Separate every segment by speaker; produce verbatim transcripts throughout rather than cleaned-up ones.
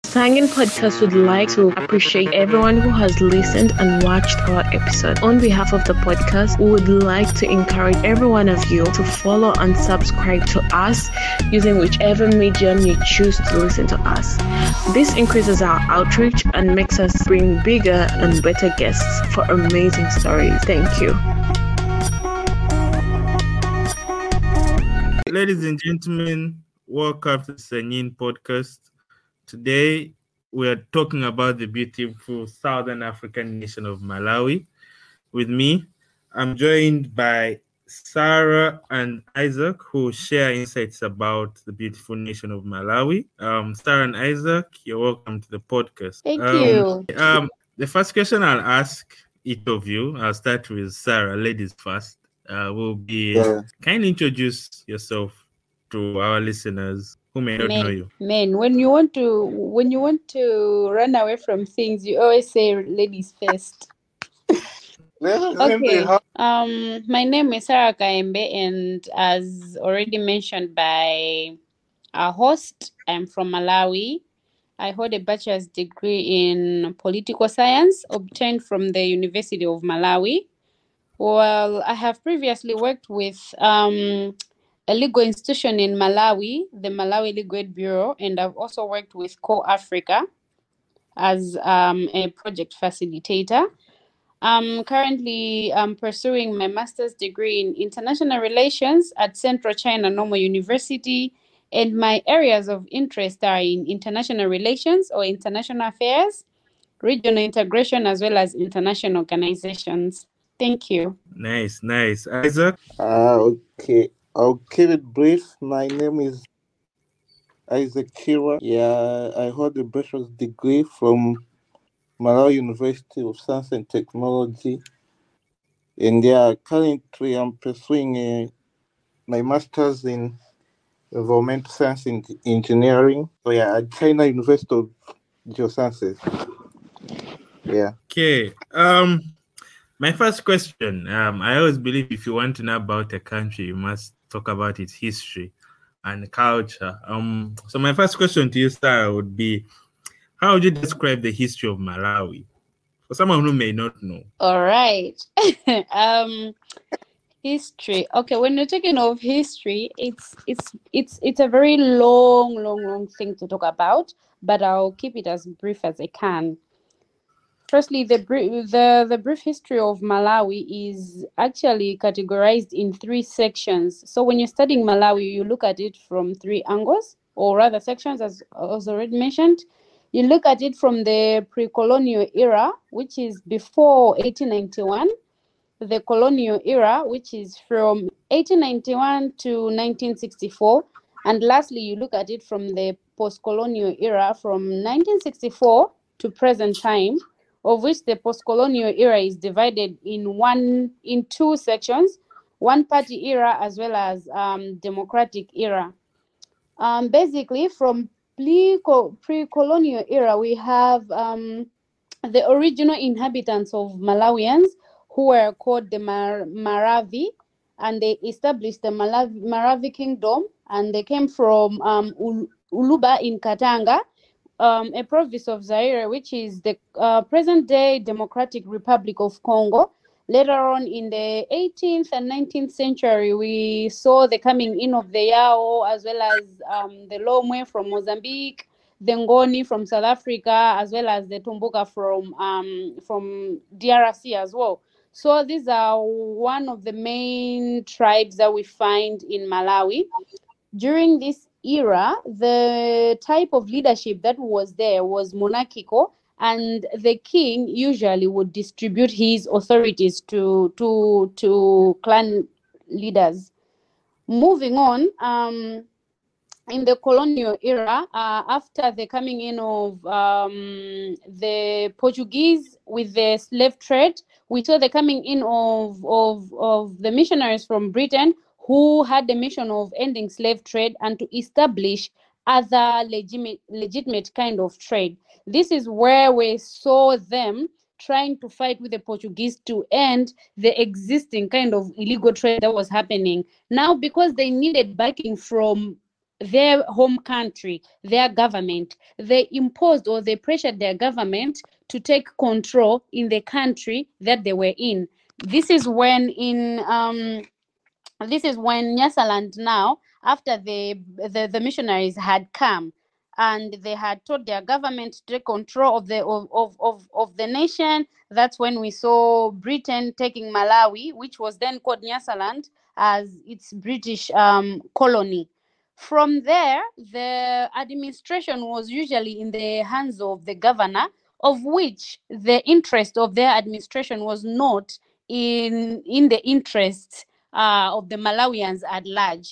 Speaker 1: Sangin Podcast would like to appreciate everyone who has listened and watched our episode. On behalf of the podcast, we would like to encourage every one of you to follow and subscribe to us using whichever medium you choose to listen to us. This increases our outreach and makes us bring bigger and better guests for amazing stories. Thank you.
Speaker 2: Ladies and gentlemen, welcome to the Sangin Podcast. Today, we are talking about the beautiful Southern African nation of Malawi. With me, I'm joined by Sarah and Isaac, who share insights about the beautiful nation of Malawi. Um, Sarah and Isaac, you're welcome to the podcast.
Speaker 3: Thank
Speaker 2: um,
Speaker 3: you.
Speaker 2: Um, the first question I'll ask each of you, I'll start with Sarah, ladies first, uh, will be,
Speaker 4: Yeah.
Speaker 2: can you introduce yourself to our listeners who may not know
Speaker 3: Men,
Speaker 2: you?
Speaker 3: men, when you want to when you want to run away from things, you always say ladies first. Okay. Um, my name is Sarah Kaembe, and as already mentioned by our host, I'm from Malawi. I hold a bachelor's degree in political science obtained from the University of Malawi. Well, I have previously worked with um, a legal institution in Malawi, the Malawi Legal Aid Bureau, and I've also worked with Core Africa as um, a project facilitator. I'm currently um, pursuing my master's degree in international relations at Central China Normal University, and my areas of interest are in international relations or international affairs, regional integration, as well as international organizations. Thank you.
Speaker 2: Nice, nice. Isaac?
Speaker 4: Uh, okay. I'll keep it brief. My name is Isaac Kira. Yeah, I hold a bachelor's degree from Malawi University of Science and Technology. And yeah, currently I'm pursuing a, my master's in environmental science and engineering. So yeah, at China University of Geosciences. Yeah.
Speaker 2: Okay. Um, my first question. Um, I always believe if you want to know about a country, you must talk about its history and culture. Um, so my first question to you, Sarah, would be, how would you describe the history of Malawi for someone who may not know?
Speaker 3: All right. um, history. Okay, when you're talking of history, it's it's it's it's a very long, long, long thing to talk about, but I'll keep it as brief as I can. Firstly, the brief the, the brief history of Malawi is actually categorized in three sections. So when you're studying Malawi, you look at it from three angles, or rather sections, as was already mentioned. You look at it from the pre-colonial era, which is before eighteen ninety-one, the colonial era, which is from eighteen ninety-one to nineteen sixty-four, and lastly, you look at it from the post-colonial era from nineteen sixty-four to present time, of which the post-colonial era is divided in one in two sections, one party era as well as um, democratic era. Um, basically, from pre-colonial era, we have um, the original inhabitants of Malawians, who were called the Mar- Maravi, and they established the Malawi- Maravi Kingdom, and they came from um, Ul- Uluba in Katanga, um, a province of Zaire, which is the uh, present-day Democratic Republic of Congo. Later on in the eighteenth and nineteenth century, we saw the coming in of the Yao, as well as um, the Lomwe from Mozambique, the Ngoni from South Africa, as well as the Tumbuka from um, from D R C as well. So these are one of the main tribes that we find in Malawi. During this era, the type of leadership that was there was monarchical, and the king usually would distribute his authorities to to to clan leaders. Moving on, um, in the colonial era, uh, after the coming in of um, the Portuguese with the slave trade, we saw the coming in of, of, of the missionaries from Britain, who had the mission of ending slave trade and to establish other legitimate, legitimate kind of trade. This is where we saw them trying to fight with the Portuguese to end the existing kind of illegal trade that was happening. Now, because they needed backing from their home country, their government. They imposed or they pressured their government to take control in the country that they were in. This is when in um, this is when Nyasaland now, after the, the the missionaries had come and they had told their government to take control of the of, of, of, of the nation. That's when we saw Britain taking Malawi, which was then called Nyasaland, as its British um, colony. From there, the administration was usually in the hands of the governor, of which the interest of their administration was not in in the interests uh, of the Malawians at large.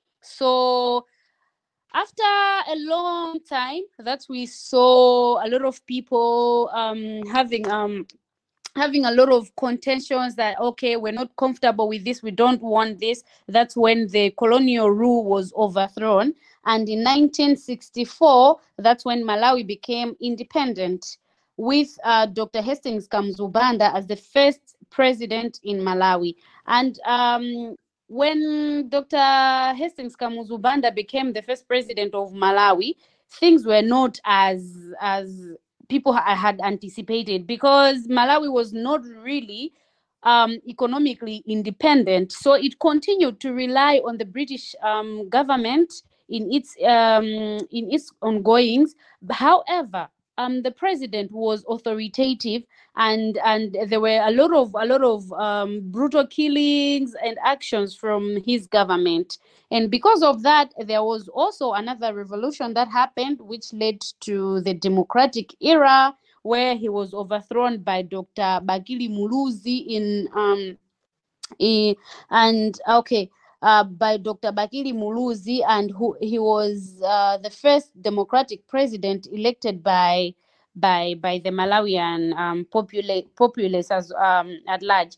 Speaker 3: So after a long time, that we saw a lot of people um, having um, having a lot of contentions that, okay, we're not comfortable with this, we don't want this. That's when the colonial rule was overthrown. And in nineteen sixty-four, that's when Malawi became independent, with uh, Doctor Hastings Kamuzubanda as the first president in Malawi. And um, when Doctor Hastings Kamuzubanda became the first president of Malawi, things were not as as people had anticipated, because Malawi was not really um, economically independent. So it continued to rely on the British um, government in its um, in its ongoings. However, um, the president was authoritative, and and there were a lot of a lot of um, brutal killings and actions from his government. And because of that, there was also another revolution that happened, which led to the democratic era, where he was overthrown by Doctor Bagili Muluzi in um in, and okay uh, by Doctor Bagili Muluzi, and who he was uh, the first democratic president elected by by by the Malawian um, popula- populace as um, at large.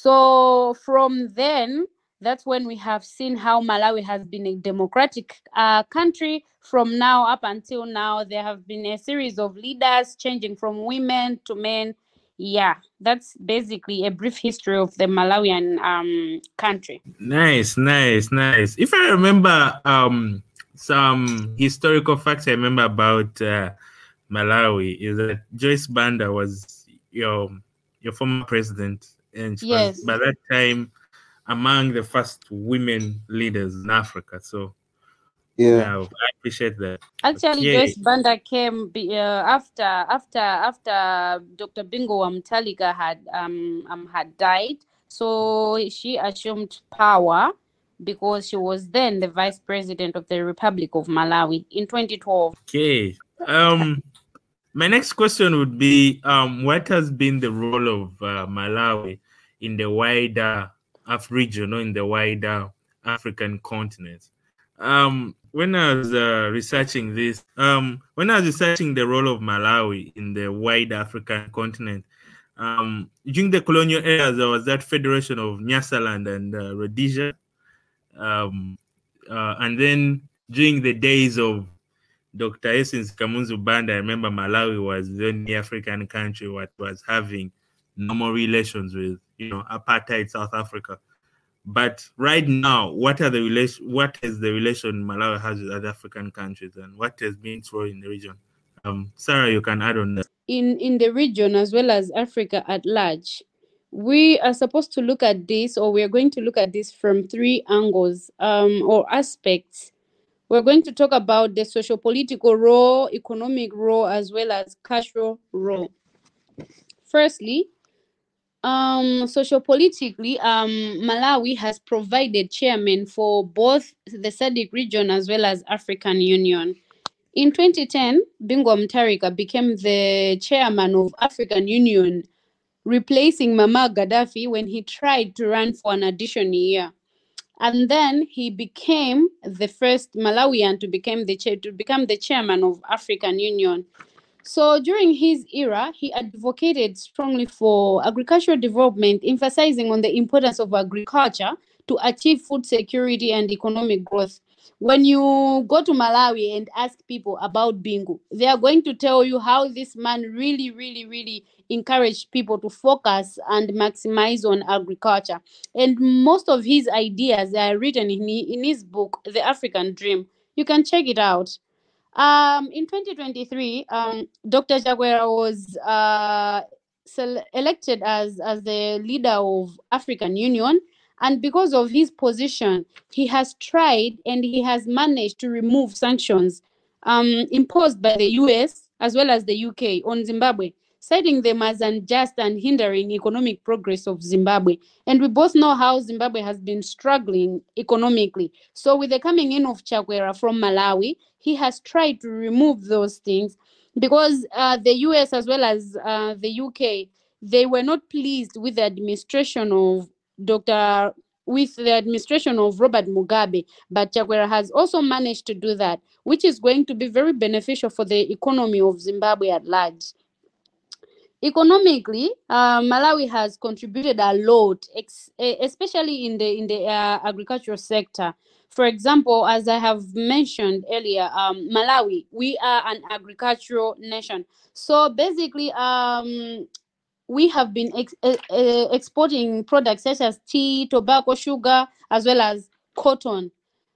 Speaker 3: So from then, that's when we have seen how Malawi has been a democratic uh, country. From now up until now, there have been a series of leaders changing from women to men. Yeah, that's basically a brief history of the Malawian um, country.
Speaker 2: Nice, nice, nice. If I remember um, some historical facts I remember about uh, Malawi is that Joyce Banda was your your former president, and she
Speaker 3: Yes.
Speaker 2: was by that time among the first women leaders in Africa. So
Speaker 4: Yeah.
Speaker 2: yeah, I appreciate that.
Speaker 3: Actually,
Speaker 2: Okay.
Speaker 3: Joyce Banda came be, uh, after after after Doctor Bingu wa Mutharika had um, um had died. So she assumed power because she was then the vice president of the Republic of Malawi in twenty twelve.
Speaker 2: Okay. Um, my next question would be, um, what has been the role of uh, Malawi in the wider Af region or in the wider African continent? Um, when I was uh, researching this, um, when I was researching the role of Malawi in the wider African continent, um, during the colonial era, there was that federation of Nyasaland and uh, Rhodesia. Um, uh, and then during the days of Doctor Hastings Kamuzubanda, I remember Malawi was the only African country that was having normal relations with, you know, apartheid South Africa. But right now, what are the relation? What is the relation Malawi has with other African countries, and what has been its role in the region? Um, Sarah, you can add on that.
Speaker 3: In in the region as well as Africa at large, we are supposed to look at this, or we are going to look at this from three angles um, or aspects. We're going to talk about the socio-political role, economic role, as well as cultural role. Firstly, um, socio-politically, um, Malawi has provided chairmen for both the S A D C region as well as African Union. In twenty ten, Bingu wa Mutharika became the chairman of African Union, replacing Muammar Gaddafi when he tried to run for an additional year. And then he became the first Malawian to become the chair, to become the chairman of African Union. So during his era, he advocated strongly for agricultural development, emphasizing on the importance of agriculture to achieve food security and economic growth. When you go to Malawi and ask people about Bingu, they are going to tell you how this man really, really, really encouraged people to focus and maximize on agriculture. And most of his ideas are written in, in his book, The African Dream. You can check it out. Um, in twenty twenty-three, um, Doctor Chakwera was uh, sele- elected as, as the leader of African Union. And because of his position, he has tried and he has managed to remove sanctions um, imposed by the U S as well as the U K on Zimbabwe, citing them as unjust and hindering economic progress of Zimbabwe. And we both know how Zimbabwe has been struggling economically. So with the coming in of Chakwera from Malawi, he has tried to remove those things because uh, the U S as well as uh, the U K, they were not pleased with the administration of Doctor with the administration of Robert Mugabe, but Chakwera has also managed to do that, which is going to be very beneficial for the economy of Zimbabwe at large. Economically, uh, Malawi has contributed a lot, ex- especially in the in the uh, agricultural sector. For example, as I have mentioned earlier, um, Malawi, we are an agricultural nation. So basically, um, we have been ex- uh, uh, exporting products such as tea, tobacco, sugar, as well as cotton.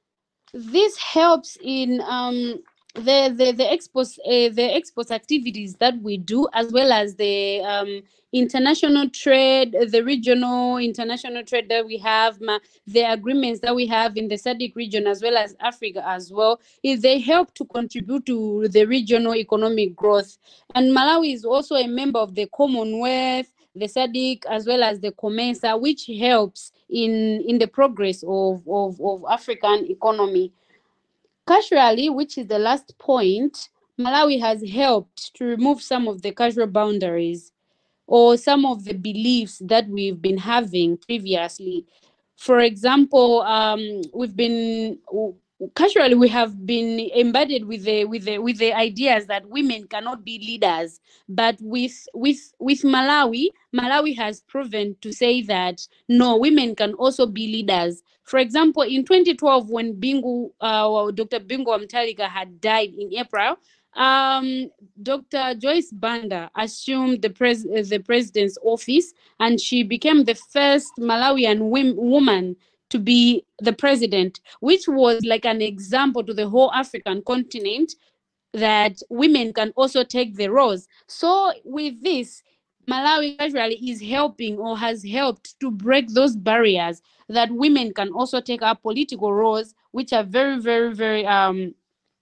Speaker 3: This helps in um, the the the exports uh, the exports activities that we do, as well as the um, international trade, the regional international trade that we have, ma- the agreements that we have in the S A D C region as well as Africa as well. Is they help to contribute to the regional economic growth. And Malawi is also a member of the Commonwealth, the S A D C, as well as the COMESA, which helps in, in the progress of, of, of African economy. Culturally, which is the last point, Malawi has helped to remove some of the cultural boundaries or some of the beliefs that we've been having previously. For example, um, we've been culturally we have been embedded with the with the with the ideas that women cannot be leaders. But with with with Malawi, Malawi has proven to say that no, women can also be leaders. For example, in twenty twelve, when Bingu, uh, Doctor Bingu Mutharika had died in April, um, Doctor Joyce Banda assumed the pres- the president's office, and she became the first Malawian wim- woman to be the president, which was like an example to the whole African continent that women can also take the roles. So with this, Malawi casually is helping or has helped to break those barriers that women can also take up political roles, which are very, very, very um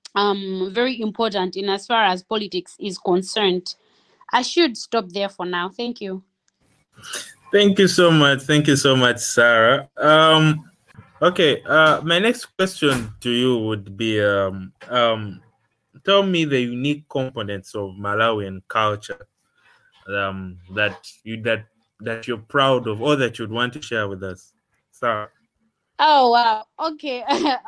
Speaker 3: um very important in as far as politics is concerned. I should stop there for now. Thank you.
Speaker 2: Thank you so much. Thank you so much, Sarah. Um, okay, uh, my next question to you would be um, um, tell me the unique components of Malawian culture um, that you that that you're proud of or that you'd want to share with us. Sarah.
Speaker 3: Oh wow. Okay.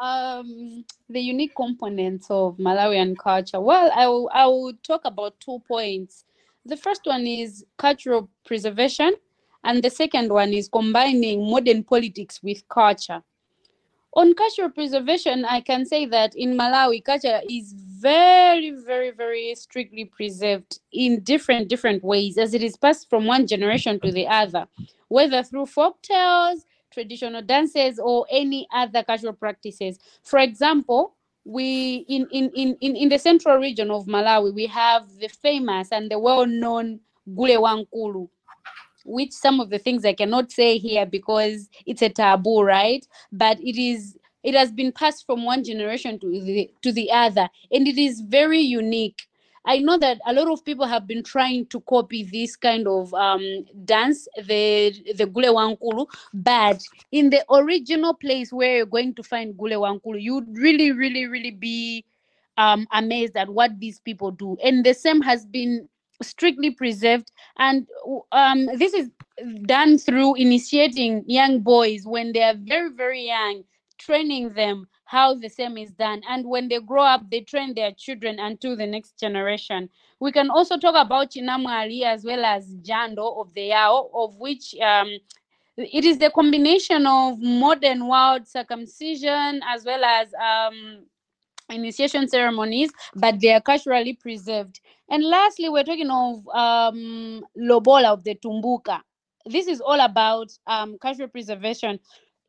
Speaker 3: um the unique components of Malawian culture. Well, I will I will talk about two points. The first one is cultural preservation, and the second one is combining modern politics with culture. On cultural preservation, I can say that in Malawi, culture is very, very, very strictly preserved in different, different ways as it is passed from one generation to the other, whether through folk tales, traditional dances, or any other cultural practices. For example, we in, in, in, in, in the central region of Malawi, we have the famous and the well-known Gule Wankulu, which some of the things I cannot say here because it's a taboo, right? But it is it has been passed from one generation to the to the other, and it is very unique. I know that a lot of people have been trying to copy this kind of um, dance, the the Gule Wankulu, but in the original place where you're going to find Gule Wankulu, you'd really, really, really be um, amazed at what these people do. And the same has been strictly preserved, and um, this is done through initiating young boys when they are very, very young, training them how the same is done, and when they grow up they train their children until the next generation. We can also talk about Chinamwali as well as Jando of the Yao, of which um, it is the combination of modern wild circumcision as well as um, initiation ceremonies, but they are culturally preserved. And lastly, we're talking of um, Lobola of the Tumbuka. This is all about um, cultural preservation.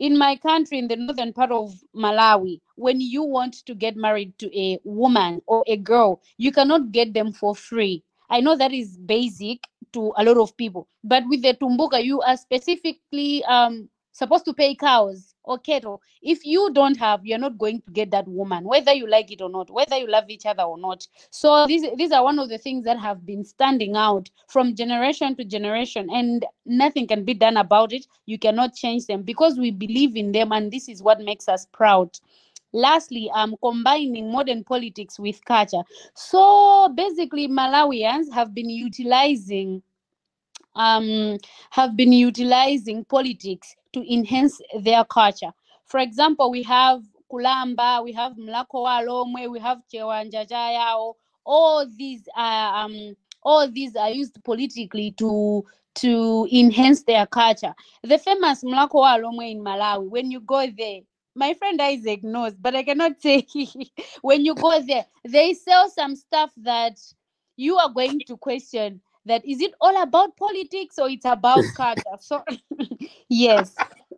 Speaker 3: in my country, in the northern part of Malawi, when you want to get married to a woman or a girl, you cannot get them for free. I know that is basic to a lot of people, but with the Tumbuka, you are specifically um supposed to pay cows or cattle. If you don't have, you're not going to get that woman, whether you like it or not, whether you love each other or not. So these these are one of the things that have been standing out from generation to generation, and nothing can be done about it. You cannot change them because we believe in them, and this is what makes us proud. Lastly, um, combining modern politics with culture. So basically, Malawians have been utilizing um, have been utilizing politics to enhance their culture. For example, we have Kulamba, we have Mlako Walomwe, we have Chewanja Chayao. All these are um, all these are used politically to to enhance their culture. The famous Mlako Walomwe in Malawi, when you go there, my friend Isaac knows, but I cannot say when you go there, they sell some stuff that you are going to question that is it all about politics or it's about culture. So yes.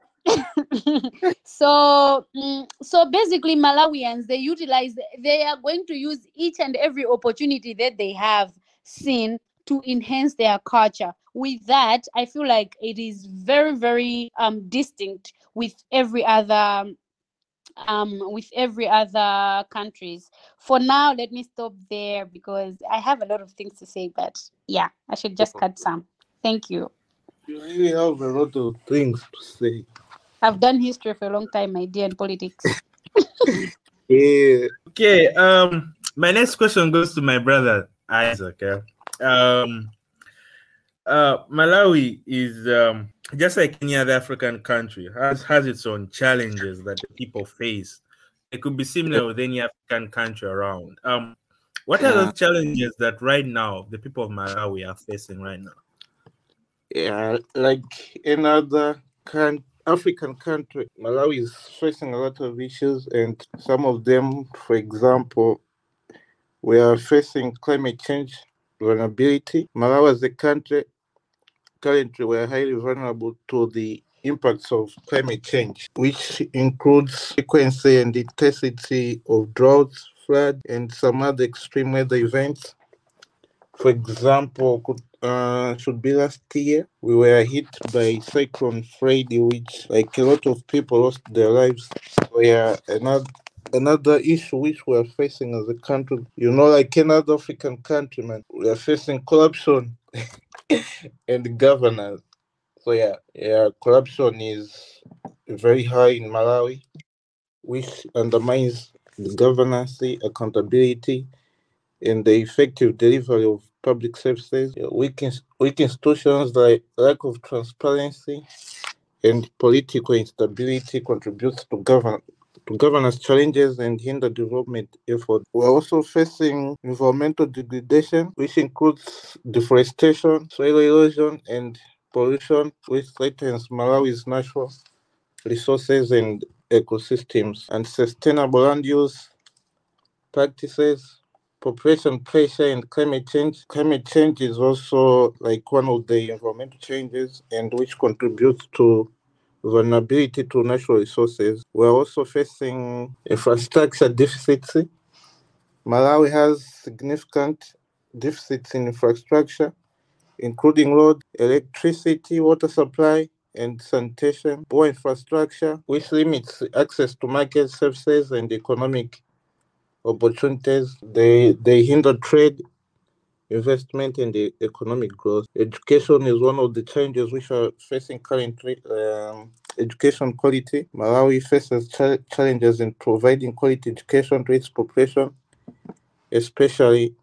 Speaker 3: so mm, so basically Malawians, they utilize, they are going to use each and every opportunity that they have seen to enhance their culture. With that, I feel like it is very very um distinct with every other um with every other countries. For now, let me stop there because I have a lot of things to say, but yeah, I should just cut some. Thank you.
Speaker 4: You really have a lot of things to say.
Speaker 3: I've done history for a long time, my dear, and politics.
Speaker 4: Yeah.
Speaker 2: Okay. Um, my next question goes to my brother Isaac. Yeah? Um, uh, Malawi is um just like any other African country, has has its own challenges that the people face. It could be similar with any African country around. Um, what are
Speaker 4: Yeah.
Speaker 2: those challenges that right now the people of Malawi are facing right now?
Speaker 4: Yeah, like another can African country, Malawi is facing a lot of issues, and some of them, for example, we are facing climate change vulnerability. Malawi as a country, currently we are highly vulnerable to the impacts of climate change, which includes frequency and intensity of droughts, flood, and some other extreme weather events. For example, could, uh, should be last year, we were hit by Cyclone Freddy, which, like, a lot of people lost their lives. So yeah, another another issue which we are facing as a country, you know, like another African country, man, we are facing corruption and governance. So yeah, yeah, corruption is very high in Malawi, which undermines the governance, accountability, and the effective delivery of public services. Weak, weak institutions like lack of transparency and political instability contributes to govern to governance challenges and hinder development efforts. We're also facing environmental degradation, which includes deforestation, soil erosion, and pollution, which threatens Malawi's natural resources and ecosystems. And sustainable land use practices, population pressure, and climate change. Climate change is also like one of the environmental changes and which contributes to vulnerability to natural resources. We're also facing infrastructure deficits. Malawi has significant deficits in infrastructure, including road, electricity, water supply, and sanitation, poor infrastructure, which limits access to market services and economic opportunities. They they hinder trade, investment, and the economic growth. Education is one of the challenges which are facing currently. Um, education quality. Malawi faces ch- challenges in providing quality education to its population, especially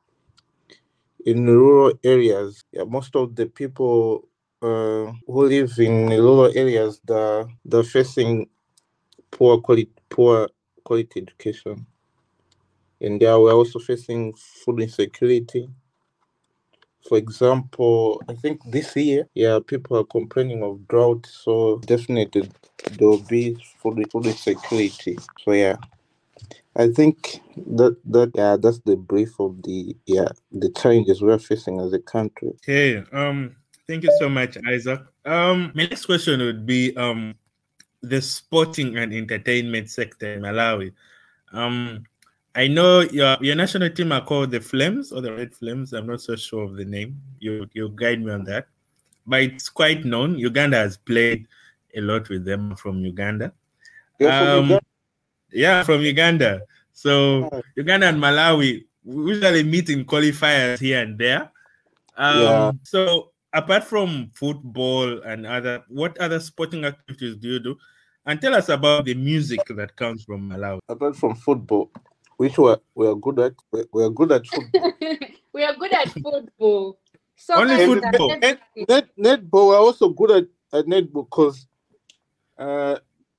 Speaker 4: in rural areas. Yeah, most of the people uh, who live in rural areas, they're, they're facing poor quality, poor quality education. And yeah, we're also facing food insecurity. For example, I think this year, yeah, people are complaining of drought, so definitely there will be food, food insecurity. So yeah, I think that that yeah, that's the brief of the yeah the challenges we're facing as a country.
Speaker 2: Okay. Um. Thank you so much, Isaac. Um. My next question would be um, the sporting and entertainment sector in Malawi. Um, I know your your national team are called the Flames or the Red Flames. I'm not so sure of the name. You you guide me on that. But it's quite known. Uganda has played a lot with them. From Uganda.
Speaker 4: You're from
Speaker 2: Um,
Speaker 4: Uganda?
Speaker 2: yeah, from Uganda. So
Speaker 4: Ah,
Speaker 2: Uganda and Malawi we usually meet in qualifiers here and there. Um,
Speaker 4: Yeah.
Speaker 2: So apart from football and other, what other sporting activities do you do? And tell us about the music that comes from Malawi.
Speaker 4: Apart from football, which we are, we are good at, we we are good at football.
Speaker 3: We are good at football.
Speaker 2: Only
Speaker 3: Soccer is
Speaker 4: And
Speaker 3: our
Speaker 2: football.
Speaker 4: net,
Speaker 3: everything.
Speaker 4: net, netball, we're also good at, at netball because uh,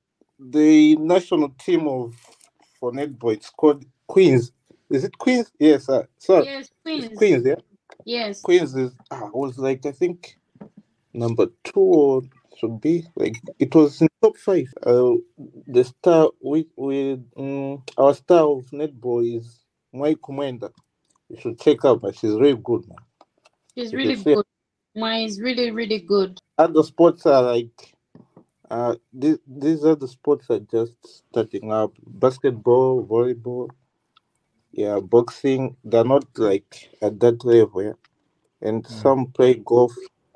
Speaker 4: the national team of for netball, it's called Queens. Is it Queens? Yes, sir. Sir,
Speaker 3: Yes,
Speaker 4: it's
Speaker 3: Queens.
Speaker 4: Queens, yeah?
Speaker 3: Yes.
Speaker 4: Queens is, ah, was like, I think, number two or should be like it was in top five. Uh, the star we we um, our star of netball is Mai Kumenda. You should check out, but she's really good, man.
Speaker 3: She's
Speaker 4: You
Speaker 3: really
Speaker 4: should see
Speaker 3: good. Mine is really, really good.
Speaker 4: other sports are like uh these these are the sports are just starting up. Basketball, volleyball, yeah, boxing. They're not like at that level, yeah. And
Speaker 2: Mm.
Speaker 4: some play golf,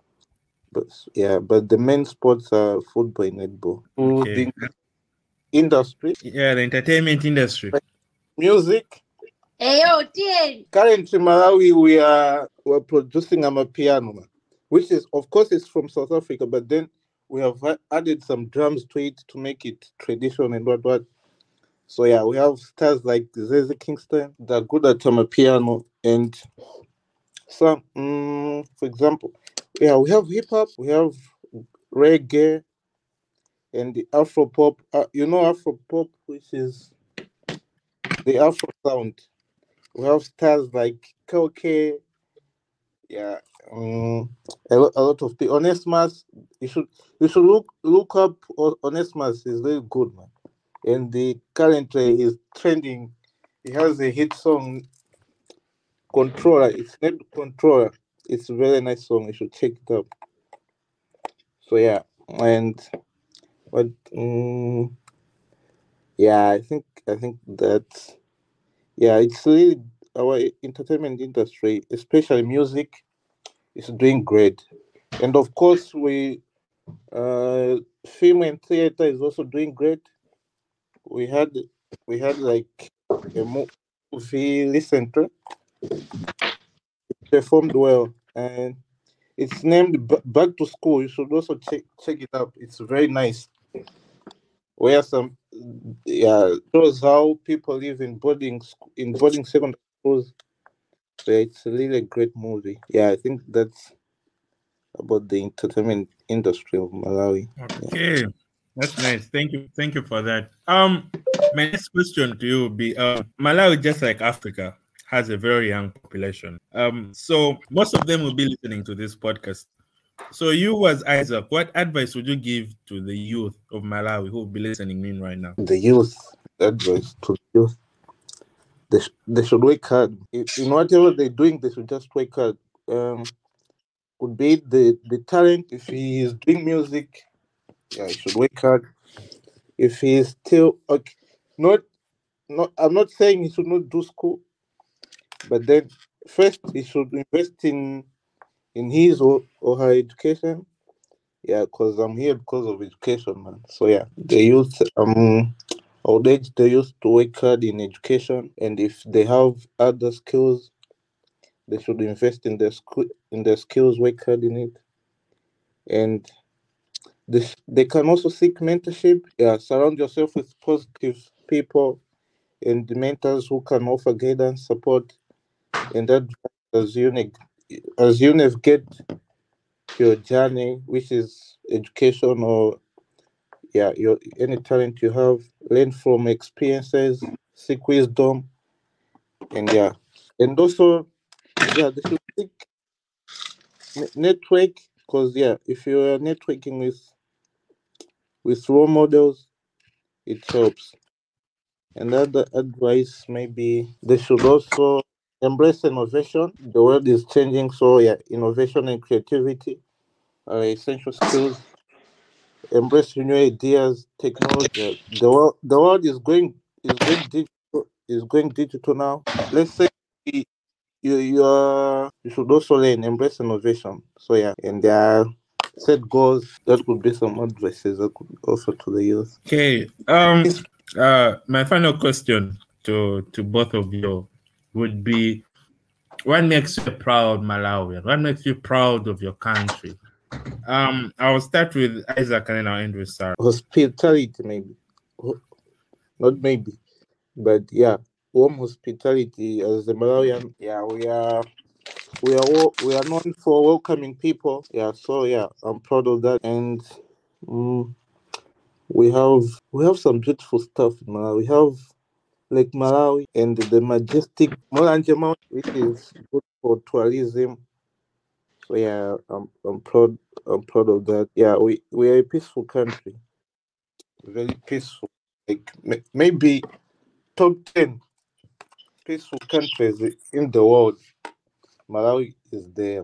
Speaker 4: but yeah, but the main sports are football and netball. To
Speaker 2: Okay.
Speaker 4: the industry,
Speaker 2: Yeah, the entertainment industry.
Speaker 4: music.
Speaker 3: Hey, yo, Tien.
Speaker 4: Currently, Malawi, we are we're producing Amapiano, man, which is of course it's from South Africa, but then we have ha- added some drums to it to make it tradition and what what. So yeah, we have stars like Zeze Kingston that are good at Amapiano and some, mm, for example, yeah, we have hip hop, we have reggae, and the Afro pop. Uh, you know Afro pop, which is the Afro sound. We have stars like Koke, yeah, um, a, lot, a lot of people. Onesimus, you should you should look look up O- Onesimus. Is very good, man. And the currently is trending. He has a hit song, Controller. It's named Controller. It's a very nice song. You should check it out. So yeah, and but um, yeah, I think I think that yeah, it's really our entertainment industry, especially music, is doing great. And of course, we uh, film and theater is also doing great. We had we had like a mo- movie recently performed well, and it's named B- Back to School. You should also check check it out. It's very nice. Where some yeah shows how people live in boarding sc- in boarding secondary schools. So yeah, it's really a great movie. Yeah, I think that's about the entertainment industry of Malawi.
Speaker 2: Okay, that's nice. Thank you. Thank you for that. Um, my next question to you will be: um, Malawi, just like Africa, has a very young population. Um, so most of them will be listening to this podcast. So you, as Isaac, what advice would you give to the youth of Malawi who will be listening in right now?
Speaker 4: The youth, advice to the youth, they, sh- they should work hard. In, in whatever they're doing, they should just work hard. Um, could be the, the talent. If he is doing music, yeah, he should work hard. If he is still okay, not not I'm not saying he should not do school, but then first he should invest in in his or, or her education. Yeah, because I'm here because of education, man. So yeah, the youth um I would urge the youth to work hard in education, and if they have other skills, they should invest in their school in their skills, work hard in it, and this they can also seek mentorship. Yeah, surround yourself with positive people and mentors who can offer guidance, support, and advice as you neg- as you navigate your journey, which is education or yeah, your any talent you have. Learn from experiences, seek wisdom, and yeah, and also yeah, they should seek ne- network because yeah, if you are networking with with role models, it helps. Another advice maybe they should also embrace innovation. The world is changing, so yeah, innovation and creativity are essential skills embrace new ideas, technology. The world, the world is going is going digital. Is going digital now. Let's say you you are you should also learn embrace innovation. So yeah, and there are set goals. That could be some advices that could also to the youth.
Speaker 2: Okay. Um. Uh. My final question to to both of you would be: what makes you proud, Malawian? What makes you proud of your country? Um. I'll start with Isaac and then I'll end with Sarah.
Speaker 4: Hospitality, maybe, not maybe, but yeah, warm hospitality as the Malawian. Yeah, we are. We are all, we are known for welcoming people. Yeah, so yeah, I'm proud of that. And um, we have we have some beautiful stuff in Malawi. We have Lake Malawi and the majestic Mulanje Mountain, which is good for tourism. So yeah, I'm I'm proud I'm proud of that. Yeah, we, we are a peaceful country. Very peaceful. Like maybe top ten peaceful countries in the world. Malawi is there.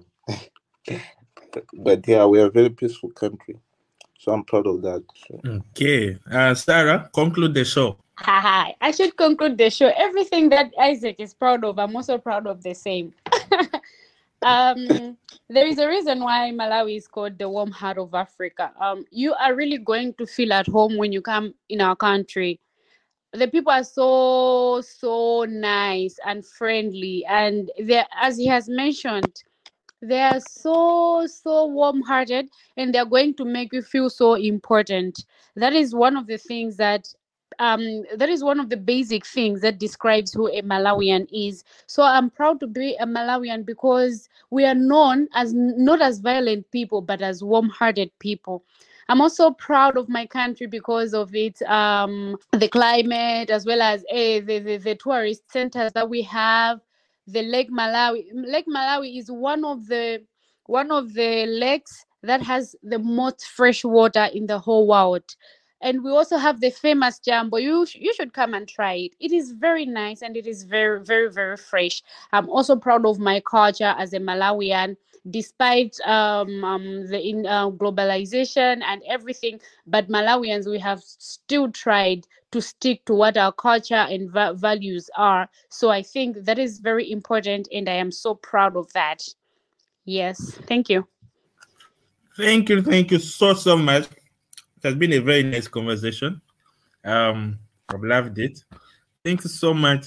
Speaker 4: But yeah, we are a very peaceful country. So I'm proud of that.
Speaker 2: Okay. Uh, Sarah, conclude the show.
Speaker 3: Hi, I should conclude the show. Everything that Isaac is proud of, I'm also proud of the same. um, there is a reason why Malawi is called the warm heart of Africa. Um, you are really going to feel at home when you come in our country. The people are so, so nice and friendly. And they, as he has mentioned, they are so, so warm-hearted, and they're going to make you feel so important. That is one of the things that um that is one of the basic things that describes who a Malawian is. So I'm proud to be a Malawian because we are known as not as violent people, but as warm-hearted people. I'm also proud of my country because of its um the climate, as well as eh, the, the the tourist centers that we have. The Lake Malawi. Lake Malawi is one of the one of the lakes that has the most fresh water in the whole world. And we also have the famous Jambo. You sh- you should come and try it. It is very nice and it is very, very, very fresh. I'm also proud of my culture as a Malawian, despite um, um the in uh, globalization and everything. But Malawians, we have still tried to stick to what our culture and va- values are. So I think that is very important, and I am so proud of that. Yes, thank you.
Speaker 2: Thank you, thank you so so much. It has been a very nice conversation. Um, I've loved it. Thank you so much,